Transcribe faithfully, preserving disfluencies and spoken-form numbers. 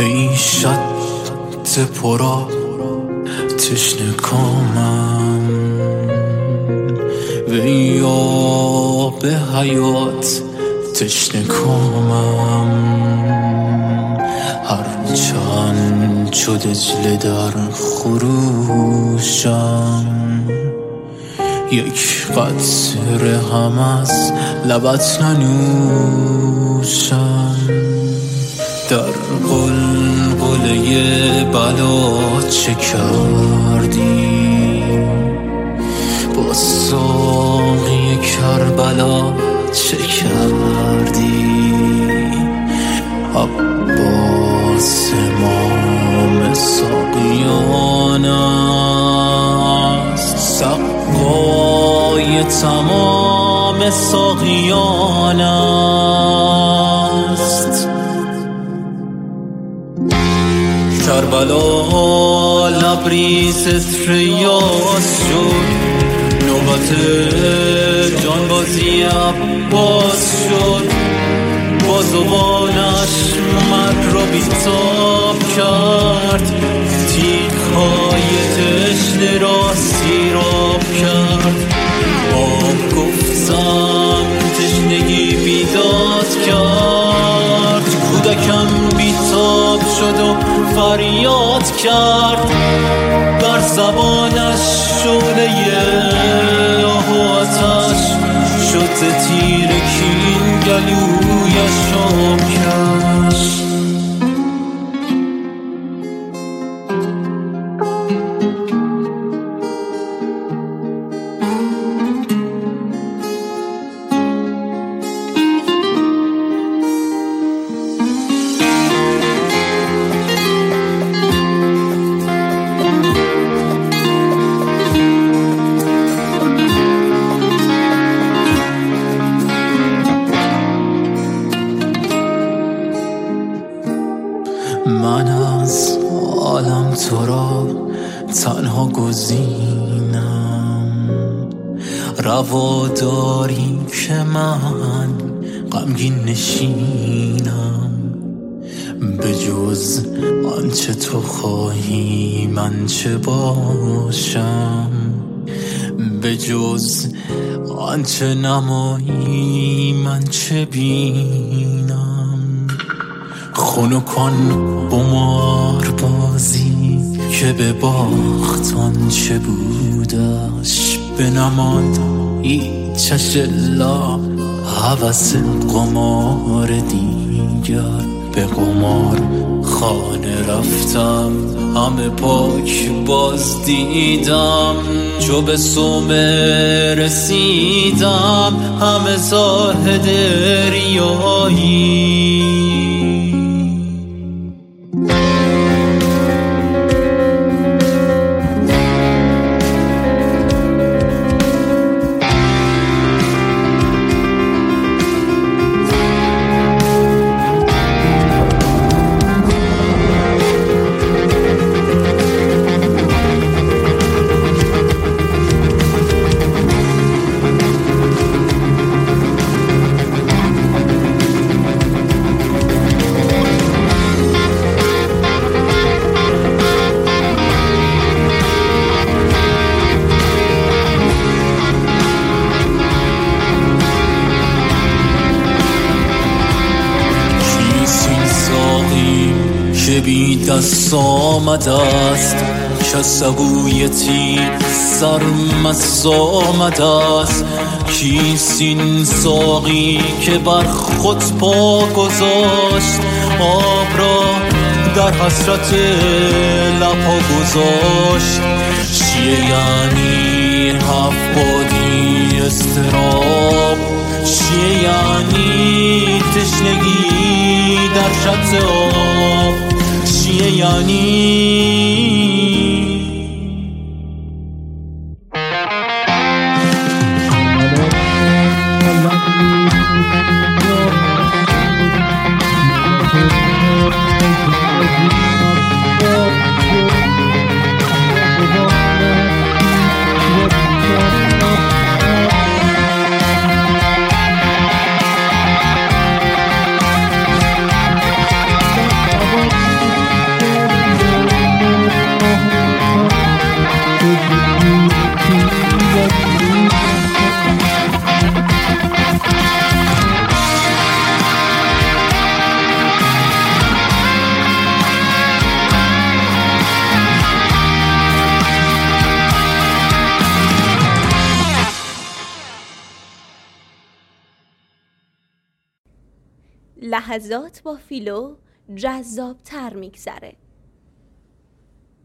ای شط پرا تشنه کامم و ای آب حیات تشنه کامم، هر چند چو دجله در خروشم، یک قطره هم از لبت ننوشم. در قلقله بلا چه کردی؟ با ساقی کربلا چه کردی؟ عباس امام ساقیان است، سقای تمام ساقیان است. کربلا لبریزت ریاض شد، نوبت جانبازی عباس شد. بازوانش مرگ را بیتاب کرد، تیغ‌های تشنه را سیراب کرد. آب گفتم تشنگی بیداد کرد، کودکم بیتاب شد و فریاد کرد. بر زبانش شعله آه و آتش شد، تیر کین گلویش آب کشت. من از عالم تو را تنها گزینم، روا داری که من غمگین نشینم. به جز آنچه تو خواهی من چه باشم، به جز آنچه نمایی من چه بینم. خنکان قمار بازی که به باخت آنچه بودش بنماد هیچش الا هوس قمار دیگر. به قمار خانه رفتم، همه پاک باز دیدم. چو به صومعه رسیدم، همه زاهد ریایی. که بی دست آمد است، که سبویتی سرمست آمد است. کیست این ساقی که بر خود پا گذاشت، آب را در حسرت لبها گذاشت. چیه یعنی هفت بادی اضطراب؟ چیه یعنی تشنگی در شط آب؟ چیه یعنی لحظات با فیلو جذاب تر میگذره.